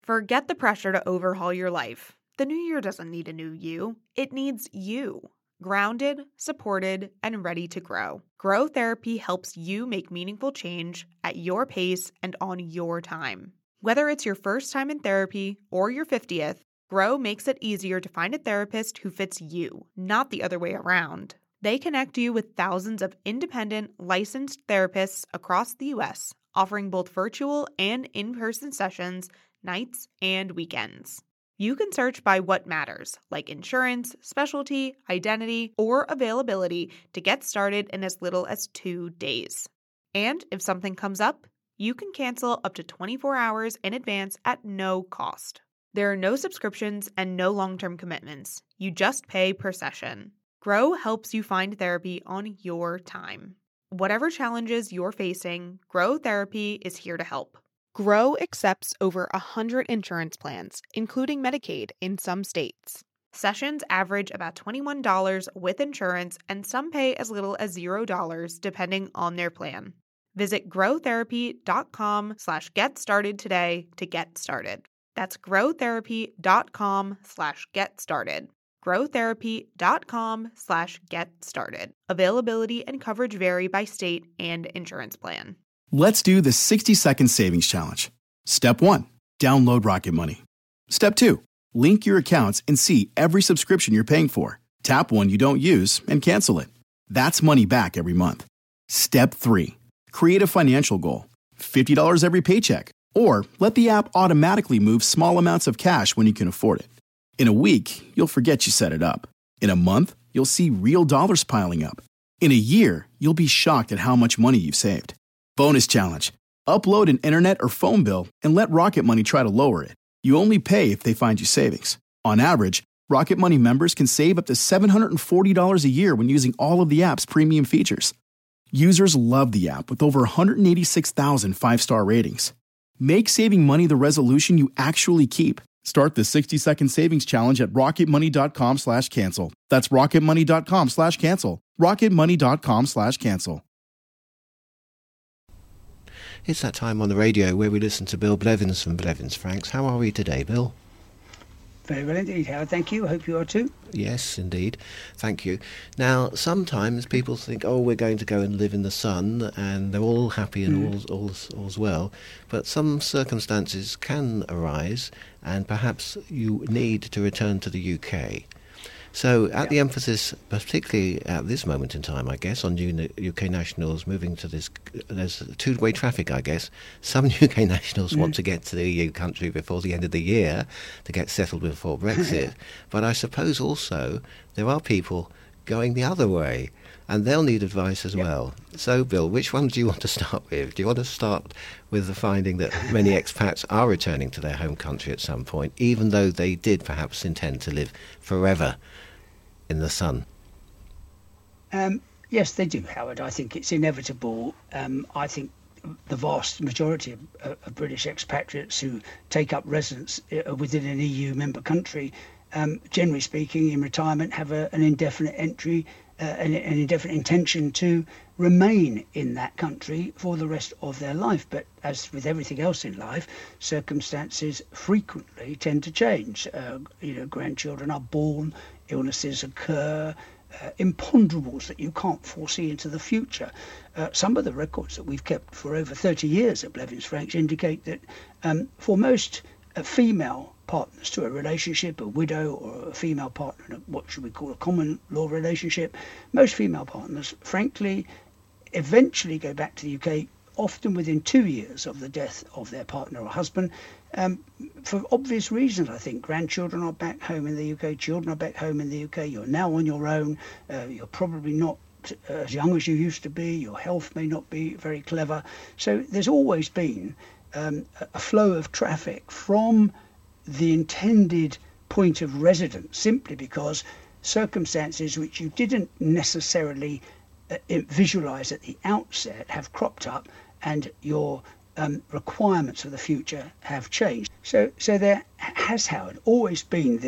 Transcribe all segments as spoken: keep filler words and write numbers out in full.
Forget the pressure to overhaul your life. The new year doesn't need a new you. It needs you. Grounded, supported, and ready to grow. Grow Therapy helps you make meaningful change at your pace and on your time. Whether it's your first time in therapy or your fiftieth, Grow makes it easier to find a therapist who fits you, not the other way around. They connect you with thousands of independent, licensed therapists across the U S, offering both virtual and in-person sessions, nights and weekends. You can search by what matters, like insurance, specialty, identity, or availability to get started in as little as two days. And if something comes up, you can cancel up to twenty-four hours in advance at no cost. There are no subscriptions and no long-term commitments. You just pay per session. Grow helps you find therapy on your time. Whatever challenges you're facing, Grow Therapy is here to help. Grow accepts over one hundred insurance plans, including Medicaid in some states. Sessions average about twenty-one dollars with insurance, and some pay as little as zero dollars depending on their plan. Visit growtherapy.com slash get started today to get started. That's growtherapy.com slash get started. growtherapy.com slash get started. Availability and coverage vary by state and insurance plan. Let's do the sixty second savings challenge. Step one, download Rocket Money. Step two, link your accounts and see every subscription you're paying for. Tap one you don't use and cancel it. That's money back every month. Step three, create a financial goal. fifty dollars every paycheck. Or let the app automatically move small amounts of cash when you can afford it. In a week, you'll forget you set it up. In a month, you'll see real dollars piling up. In a year, you'll be shocked at how much money you've saved. Bonus challenge. Upload an internet or phone bill and let Rocket Money try to lower it. You only pay if they find you savings. On average, Rocket Money members can save up to seven hundred forty dollars a year when using all of the app's premium features. Users love the app with over one hundred eighty-six thousand five-star ratings. Make saving money the resolution you actually keep. Start the sixty second savings challenge at rocketmoney.com slash cancel. That's rocketmoney.com slash cancel. rocketmoney.com slash cancel. It's that time on the radio where we listen to Bill Blevins from Blevins Franks. How are we today, Bill? Very well indeed, Howard. Thank you. Hope you are too. Yes, indeed. Thank you. Now, sometimes people think, oh, we're going to go and live in the sun, and they're all happy and mm. all's, all's, all's well. But some circumstances can arise, and perhaps you need to return to the U K. So, at yeah. the emphasis, particularly at this moment in time, I guess, on U K nationals moving to this, there's two-way traffic, I guess. Some U K nationals mm. want to get to the E U country before the end of the year to get settled before Brexit. But I suppose also there are people going the other way, and they'll need advice as yeah. well. So, Bill, which one do you want to start with? Do you want to start with the finding that many expats are returning to their home country at some point, even though they did perhaps intend to live forever in the sun? Um, yes, they do, Howard. I think it's inevitable. Um, I think the vast majority of, uh, of British expatriates who take up residence uh, within an E U member country, um, generally speaking, in retirement, have a, an indefinite entry, uh, an, an indefinite intention to remain in that country for the rest of their life. But as with everything else in life, circumstances frequently tend to change. Uh, you know, grandchildren are born, illnesses occur, uh, imponderables that you can't foresee into the future. Uh, some of the records that we've kept for over thirty years at Blevins Franks indicate that um, for most uh, female partners to a relationship, a widow or a female partner in a, what should we call a common law relationship, most female partners, frankly, eventually go back to the U K, often within two years of the death of their partner or husband. Um, for obvious reasons, I think. Grandchildren are back home in the U K, children are back home in the U K, you're now on your own, uh, you're probably not uh, as young as you used to be, your health may not be very clever. So there's always been um, a flow of traffic from the intended point of residence, simply because circumstances which you didn't necessarily uh, visualise at the outset have cropped up, and your um, requirements for the future have changed. So, so there has, Howard, always been this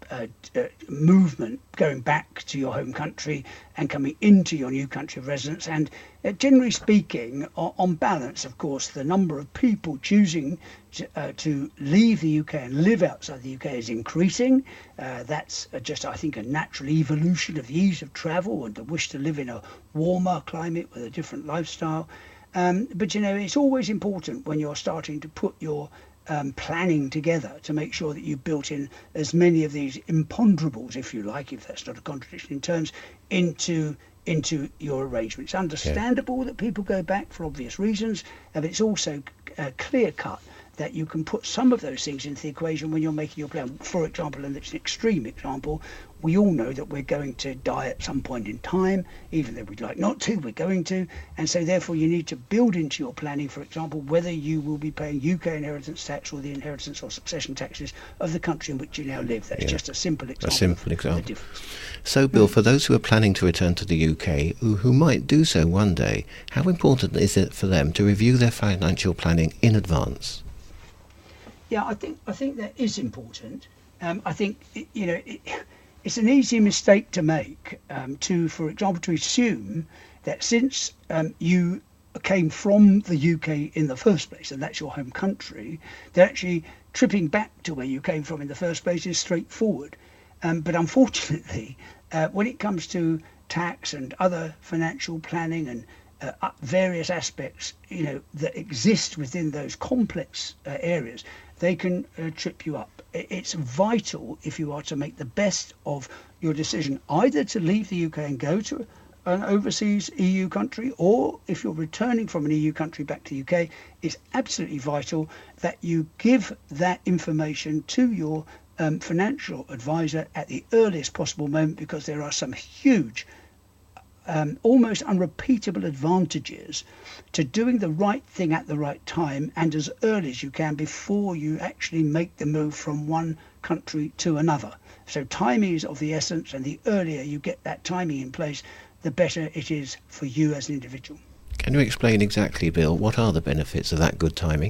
uh, uh, movement going back to your home country and coming into your new country of residence. And uh, generally speaking, on, on balance, of course, the number of people choosing to, uh, to leave the U K and live outside the U K is increasing. Uh, that's uh, just, I think, a natural evolution of the ease of travel and the wish to live in a warmer climate with a different lifestyle. Um, but, you know, it's always important when you're starting to put your um, planning together to make sure that you built in as many of these imponderables, if you like, if that's not a contradiction in terms, into into your arrangement. It's understandable yeah. that people go back for obvious reasons, but it's also uh, clear cut that you can put some of those things into the equation when you're making your plan. For example, and it's an extreme example, we all know that we're going to die at some point in time, even though we'd like not to, we're going to. And so therefore you need to build into your planning, for example, whether you will be paying U K inheritance tax or the inheritance or succession taxes of the country in which you now live. That's yeah. just a simple example. A simple example. So, Bill, for those who are planning to return to the U K, who, who might do so one day, how important is it for them to review their financial planning in advance? Yeah, I think I think that is important. Um, I think, you know, it, it's an easy mistake to make um, to, for example, to assume that since um, you came from the U K in the first place, and that's your home country, that actually tripping back to where you came from in the first place is straightforward. Um, but unfortunately, uh, when it comes to tax and other financial planning and uh, various aspects, you know, that exist within those complex uh, areas, they can uh, trip you up. It's vital, if you are to make the best of your decision, either to leave the U K and go to an overseas E U country, or if you're returning from an E U country back to the U K, it's absolutely vital that you give that information to your um, financial advisor at the earliest possible moment, because there are some huge Um, almost unrepeatable advantages to doing the right thing at the right time and as early as you can before you actually make the move from one country to another. So timing is of the essence, and the earlier you get that timing in place, the better it is for you as an individual. Can you explain exactly, Bill, what are the benefits of that good timing?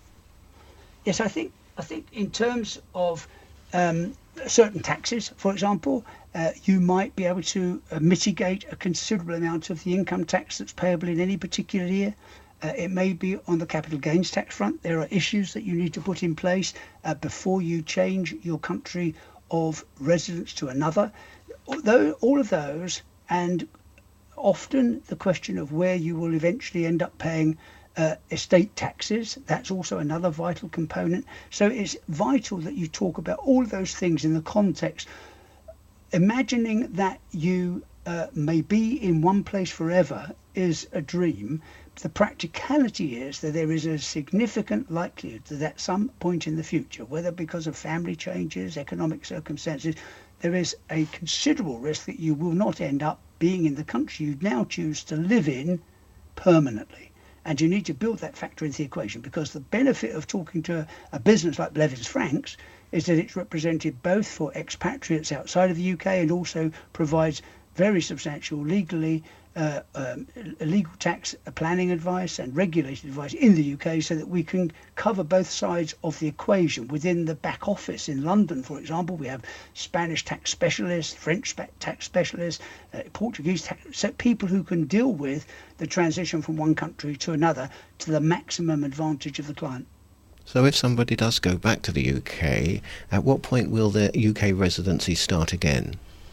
Yes, I think I think in terms of um, certain taxes, for example, uh, you might be able to uh, mitigate a considerable amount of the income tax that's payable in any particular year. Uh, it may be on the capital gains tax front. There are issues that you need to put in place uh, before you change your country of residence to another. Although all of those, and often the question of where you will eventually end up paying Uh, estate taxes, that's also another vital component. So it's vital that you talk about all of those things in the context. Imagining that you uh, may be in one place forever is a dream. The practicality is that there is a significant likelihood that at some point in the future, whether because of family changes, economic circumstances, there is a considerable risk that you will not end up being in the country you now choose to live in permanently. And you need to build that factor into the equation, because the benefit of talking to a, a business like Blevins Franks is that it's represented both for expatriates outside of the U K and also provides very substantial legally uh, um, legal tax planning advice and regulated advice in the U K, so that we can cover both sides of the equation within the back office. In London, for example, we have Spanish tax specialists, French tax specialists, uh, Portuguese tax, so people who can deal with the transition from one country to another to the maximum advantage of the client. So if somebody does go back to the U K, at what point will their U K residency start again?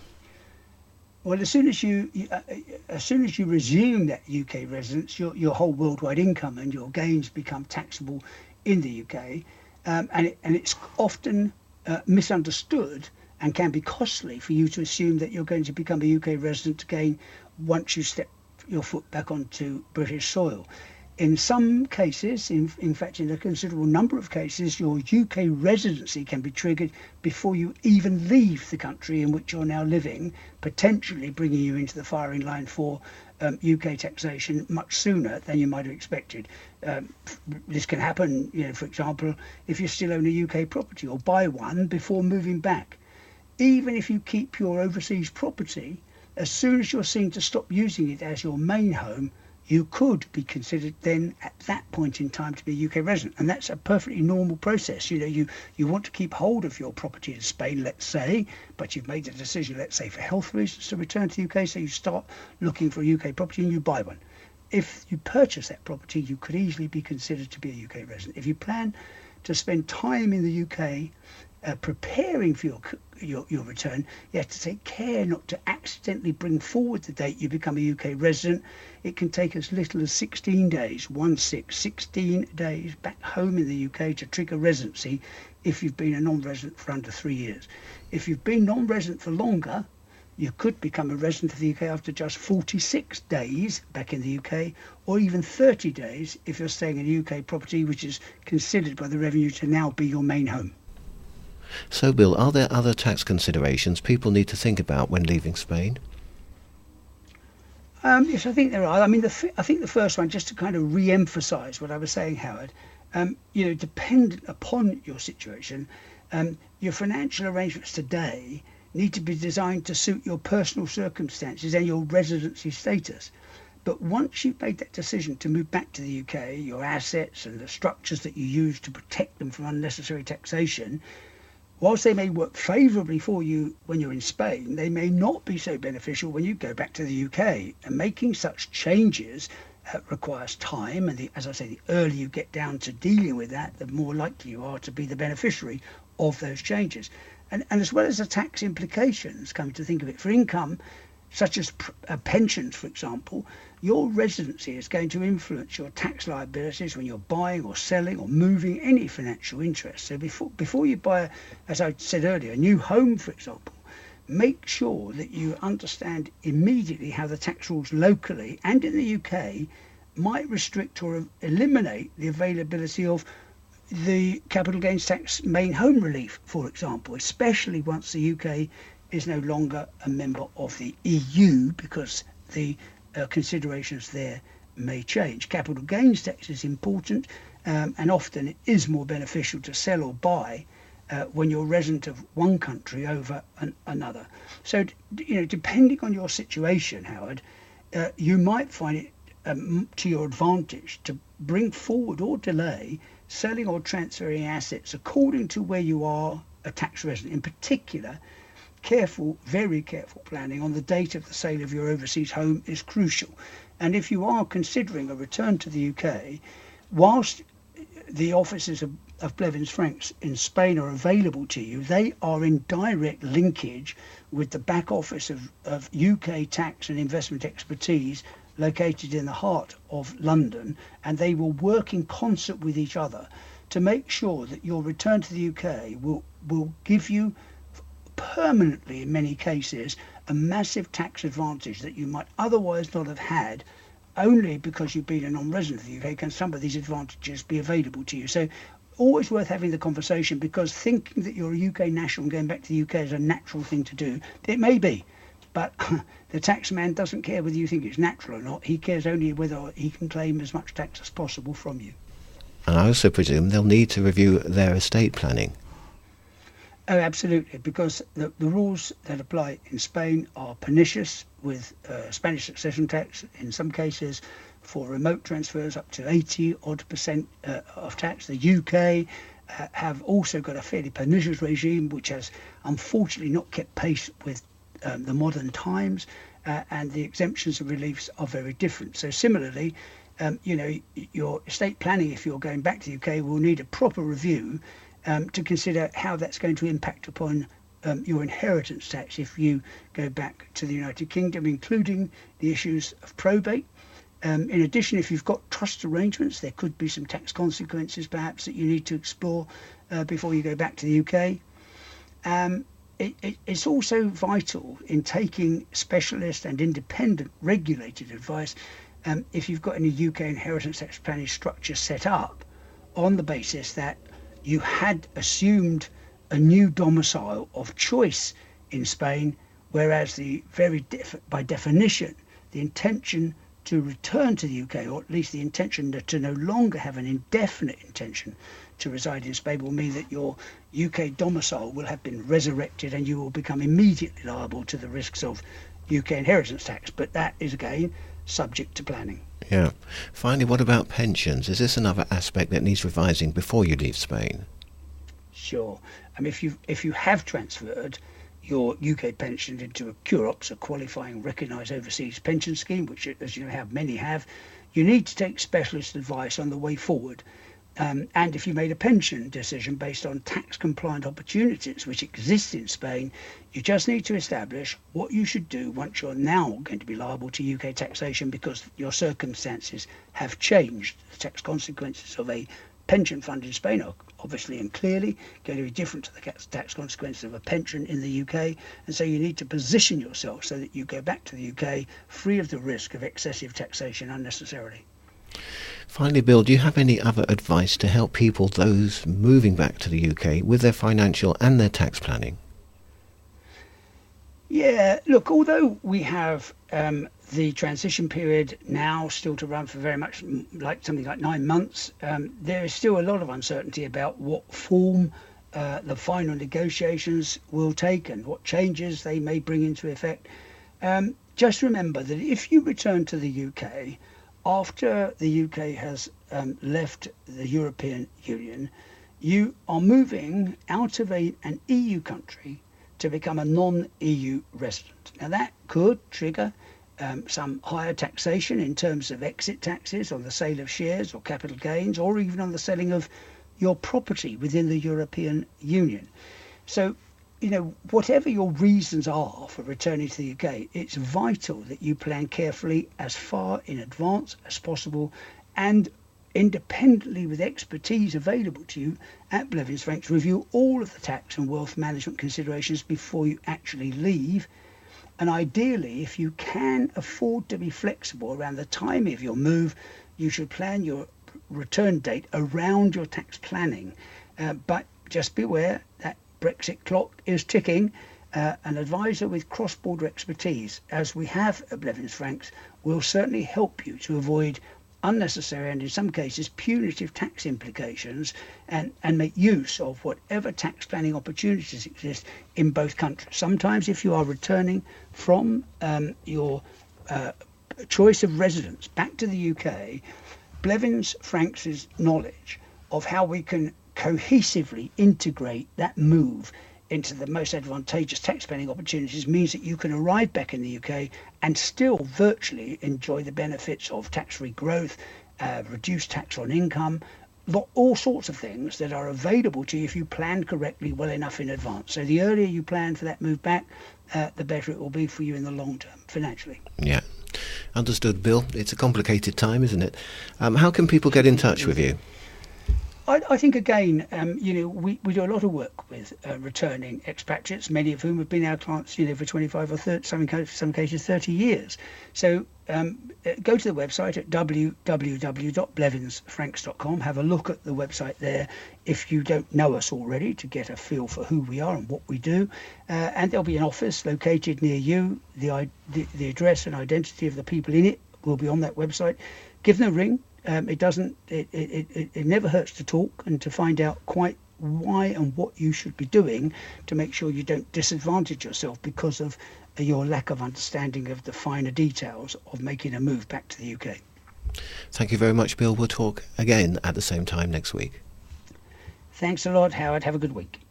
Well, as soon as you, uh, as soon as you resume that U K residence, your your whole worldwide income and your gains become taxable in the U K, um, and it, and it's often uh, misunderstood and can be costly for you to assume that you're going to become a U K resident again once you step your foot back onto British soil. In some cases, in, in fact, in a considerable number of cases, your U K residency can be triggered before you even leave the country in which you're now living, potentially bringing you into the firing line for um, U K taxation much sooner than you might have expected. Um, this can happen, you know, for example, if you still own a U K property or buy one before moving back. Even if you keep your overseas property, as soon as you're seen to stop using it as your main home, you could be considered then at that point in time to be a U K resident. And that's a perfectly normal process. You know, you, you want to keep hold of your property in Spain, let's say, but you've made the decision, let's say, for health reasons to return to the U K, so you start looking for a U K property and you buy one. If you purchase that property, you could easily be considered to be a U K resident. If you plan to spend time in the U K uh, preparing for your, your your return, you have to take care not to accidentally bring forward the date you become a U K resident. It can take as little as sixteen days, one six, sixteen days back home in the U K to trigger residency if you've been a non-resident for under three years. If you've been non-resident for longer, you could become a resident of the U K after just forty-six days back in the U K, or even thirty days if you're staying in a U K property which is considered by the revenue to now be your main home. So, Bill, are there other tax considerations people need to think about when leaving Spain? Um, yes, I think there are. I mean, the f- I think the first one, just to kind of re-emphasise what I was saying, Howard, um, you know, dependent upon your situation, um, your financial arrangements today need to be designed to suit your personal circumstances and your residency status. But once you've made that decision to move back to the U K, your assets and the structures that you use to protect them from unnecessary taxation, whilst they may work favourably for you when you're in Spain, they may not be so beneficial when you go back to the U K. And making such changes uh, requires time, and the, as I say, the earlier you get down to dealing with that, the more likely you are to be the beneficiary of those changes. And, and as well as the tax implications, coming to think of it, for income, such as pr- uh, pensions, for example, your residency is going to influence your tax liabilities when you're buying or selling or moving any financial interest. So before before you buy, a, as I said earlier, a new home, for example, make sure that you understand immediately how the tax rules locally and in the U K might restrict or eliminate the availability of the capital gains tax main home relief, for example, especially once the U K is no longer a member of the E U, because the uh, considerations there may change. Capital gains tax is important, um, and often it is more beneficial to sell or buy uh, when you're resident of one country over an, another. So, you know, depending on your situation, Howard, uh, you might find it um, to your advantage to bring forward or delay selling or transferring assets according to where you are a tax resident. In particular, careful, very careful planning on the date of the sale of your overseas home is crucial. And if you are considering a return to the U K, whilst the offices of, of Blevins Franks in Spain are available to you, they are in direct linkage with the back office of, of U K tax and investment expertise located in the heart of London, and they will work in concert with each other to make sure that your return to the U K will will give you permanently, in many cases, a massive tax advantage that you might otherwise not have had. Only because you've been a non-resident of the U K can some of these advantages be available to you. So always worth having the conversation, because thinking that you're a U K national and going back to the U K is a natural thing to do, it may be. But the tax man doesn't care whether you think it's natural or not. He cares only whether he can claim as much tax as possible from you. And I also presume they'll need to review their estate planning. Oh, absolutely, because the, the rules that apply in Spain are pernicious, with uh, Spanish succession tax, in some cases, for remote transfers up to eighty odd percent uh, of tax. The U K uh, have also got a fairly pernicious regime, which has unfortunately not kept pace with Um, the modern times, uh, and the exemptions and reliefs are very different. So similarly, um, you know, your estate planning, if you're going back to the U K, will need a proper review um, to consider how that's going to impact upon um, your inheritance tax if you go back to the United Kingdom, including the issues of probate. Um, in addition, if you've got trust arrangements, there could be some tax consequences perhaps that you need to explore uh, before you go back to the U K. Um, It, it, it's also vital in taking specialist and independent regulated advice um, if you've got any U K inheritance tax planning structure set up on the basis that you had assumed a new domicile of choice in Spain, whereas the very def- by definition, the intention to return to the U K, or at least the intention to no longer have an indefinite intention to reside in Spain, will mean that your U K domicile will have been resurrected and you will become immediately liable to the risks of U K inheritance tax. But that is, again, subject to planning. Yeah. Finally, what about pensions? Is this another aspect that needs revising before you leave Spain? Sure. I mean, if you if you have transferred your U K pension into a CUROPS, a qualifying recognised overseas pension scheme, which, as you know, have many have, you need to take specialist advice on the way forward. Um, and if you made a pension decision based on tax-compliant opportunities which exist in Spain, you just need to establish what you should do once you're now going to be liable to U K taxation because your circumstances have changed. The tax consequences of a pension fund in Spain are obviously and clearly going to be different to the tax consequences of a pension in the U K, and so you need to position yourself so that you go back to the U K free of the risk of excessive taxation unnecessarily. Finally, Bill, do you have any other advice to help people, those moving back to the U K, with their financial and their tax planning? Yeah, look, although we have um, the transition period now still to run for very much like something like nine months, um, there is still a lot of uncertainty about what form uh, the final negotiations will take and what changes they may bring into effect. Um, just remember that if you return to the U K after the U K has um, left the European Union, you are moving out of a, an E U country to become a non-E U resident. Now that could trigger um, some higher taxation in terms of exit taxes on the sale of shares or capital gains, or even on the selling of your property within the European Union. So, you know, whatever your reasons are for returning to the U K, it's vital that you plan carefully as far in advance as possible and independently with expertise available to you at Blevins Franks, review all of the tax and wealth management considerations before you actually leave. And ideally, if you can afford to be flexible around the timing of your move, you should plan your return date around your tax planning. Uh, but just beware that Brexit clock is ticking. Uh, an advisor with cross-border expertise, as we have at Blevins Franks, will certainly help you to avoid unnecessary and in some cases punitive tax implications and, and make use of whatever tax planning opportunities exist in both countries. Sometimes if you are returning from um, your uh, choice of residence back to the U K, Blevins Franks' knowledge of how we can cohesively integrate that move into the most advantageous tax planning opportunities means that you can arrive back in the U K and still virtually enjoy the benefits of tax-free growth, uh, reduced tax on income, all sorts of things that are available to you if you plan correctly well enough in advance. So the earlier you plan for that move back, uh, the better it will be for you in the long term, financially. Yeah. Understood, Bill. It's a complicated time, isn't it? Um, how can people get in touch with you? I, I think, again, um, you know, we, we do a lot of work with uh, returning expatriates, many of whom have been our clients, you know, for twenty-five or thirty, some, in some cases thirty years. So um, go to the website at w w w dot blevins franks dot com. Have a look at the website there if you don't know us already, to get a feel for who we are and what we do. Uh, and there'll be an office located near you. The, the, the address and identity of the people in it will be on that website. Give them a ring. Um, it doesn't. It, it, it, it never hurts to talk and to find out quite why and what you should be doing to make sure you don't disadvantage yourself because of your lack of understanding of the finer details of making a move back to the U K. Thank you very much, Bill. We'll talk again at the same time next week. Thanks a lot, Howard. Have a good week.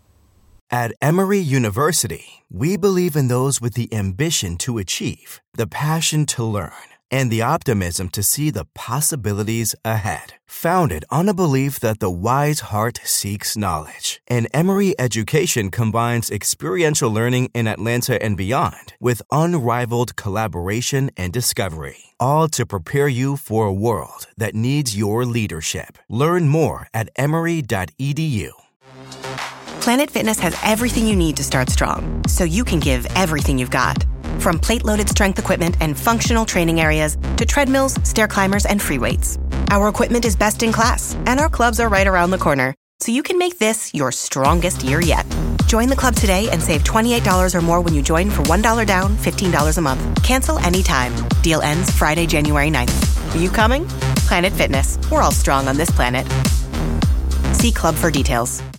At Emory University, we believe in those with the ambition to achieve, the passion to learn, and the optimism to see the possibilities ahead. Founded on a belief that the wise heart seeks knowledge, and Emory education combines experiential learning in Atlanta and beyond with unrivaled collaboration and discovery, all to prepare you for a world that needs your leadership. Learn more at emory dot e d u. Planet Fitness has everything you need to start strong, so you can give everything you've got. From plate-loaded strength equipment and functional training areas to treadmills, stair climbers, and free weights. Our equipment is best in class, and our clubs are right around the corner, so you can make this your strongest year yet. Join the club today and save twenty-eight dollars or more when you join for one dollar down, fifteen dollars a month. Cancel anytime. Deal ends Friday, January ninth. Are you coming? Planet Fitness. We're all strong on this planet. See club for details.